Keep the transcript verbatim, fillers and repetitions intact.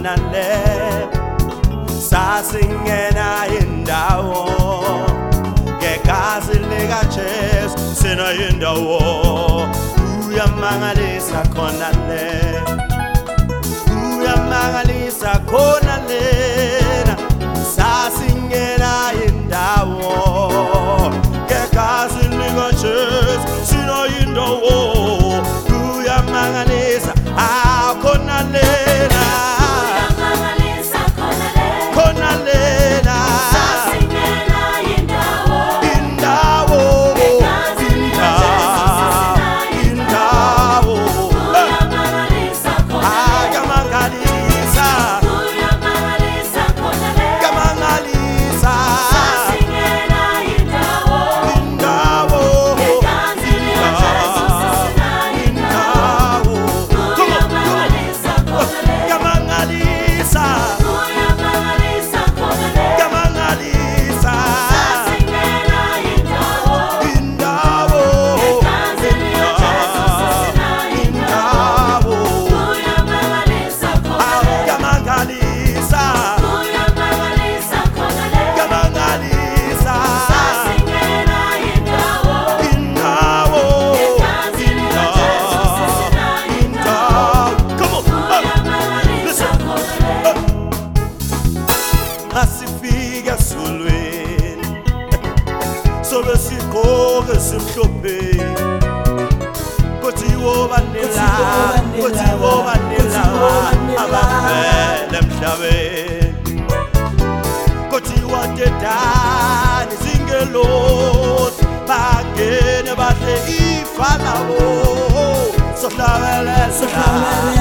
khona le sasingena indawo ngegazi lika Jesu sina indawo uyamangalisa khona le uyamangalisa khona lena sasingena indawo ngegazi lika Jesu sina indawo uyamangalisa khona lena khona lena sasingena indawo indawo indawo uyamangalisa khona akamangalisa uyamangalisa khona lena kamangalisa sasingena indawo indawo indawo uyamangalisa khona lena kamangalisa uyamangalisa khona lena kamangalisa sasingena indawo indawo indawo uyamangalisa khona lena kamangalisa uyamangalisa khona lena kamangalisa sasingena indawo indawo indawo. Come on, listen. Asifika solweni solo sigqoke simhlophe kuthi wobanela kuthi wobanela abafela emhlabeni kuthi wadedani zingelosi bangene bahle ifa labo sohlabelela